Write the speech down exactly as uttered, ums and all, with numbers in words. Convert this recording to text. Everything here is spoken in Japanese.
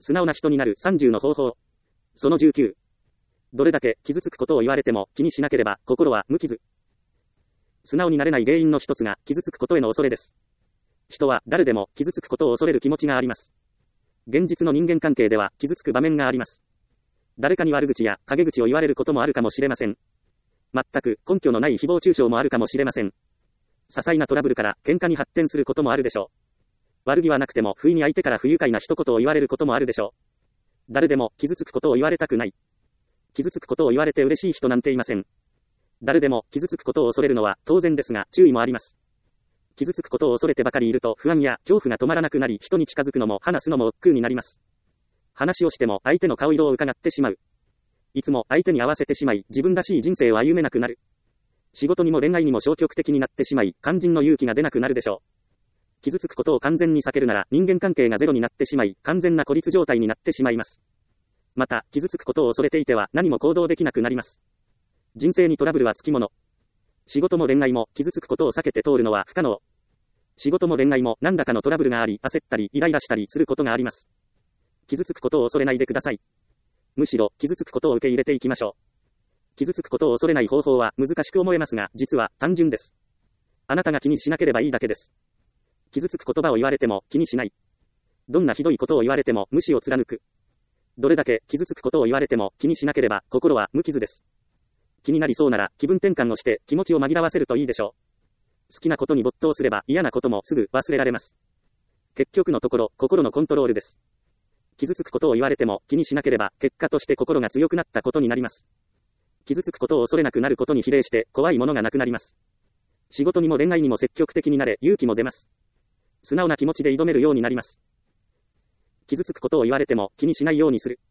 素直な人になるさんじゅうの方法。そのじゅうきゅう。どれだけ傷つくことを言われても気にしなければ心は無傷。素直になれない原因の一つが傷つくことへの恐れです。人は誰でも傷つくことを恐れる気持ちがあります。現実の人間関係では傷つく場面があります。誰かに悪口や陰口を言われることもあるかもしれません。全く根拠のない誹謗中傷もあるかもしれません。些細なトラブルから喧嘩に発展することもあるでしょう。悪気はなくても不意に相手から不愉快な一言を言われることもあるでしょう。誰でも傷つくことを言われたくない。傷つくことを言われて嬉しい人なんていません。誰でも傷つくことを恐れるのは当然ですが注意もあります。傷つくことを恐れてばかりいると不安や恐怖が止まらなくなり、人に近づくのも話すのも億劫になります。話をしても相手の顔色を伺ってしまう。いつも相手に合わせてしまい、自分らしい人生を歩めなくなる。仕事にも恋愛にも消極的になってしまい、肝心の勇気が出なくなるでしょう。傷つくことを完全に避けるなら、人間関係がゼロになってしまい、完全な孤立状態になってしまいます。また、傷つくことを恐れていては何も行動できなくなります。人生にトラブルはつきもの。仕事も恋愛も傷つくことを避けて通るのは不可能。仕事も恋愛も何らかのトラブルがあり、焦ったり、イライラしたりすることがあります。傷つくことを恐れないでください。むしろ、傷つくことを受け入れていきましょう。傷つくことを恐れない方法は難しく思えますが、実は単純です。あなたが気にしなければいいだけです。傷つく言葉を言われても気にしない。どんなひどいことを言われても無視を貫く。どれだけ傷つくことを言われても気にしなければ心は無傷です。気になりそうなら気分転換をして気持ちを紛らわせるといいでしょう。好きなことに没頭すれば嫌なこともすぐ忘れられます。結局のところ、心のコントロールです。傷つくことを言われても気にしなければ結果として心が強くなったことになります。傷つくことを恐れなくなることに比例して怖いものがなくなります。仕事にも恋愛にも積極的になれ、勇気も出ます。素直な気持ちで挑めるようになります。傷つくことを言われても気にしないようにする。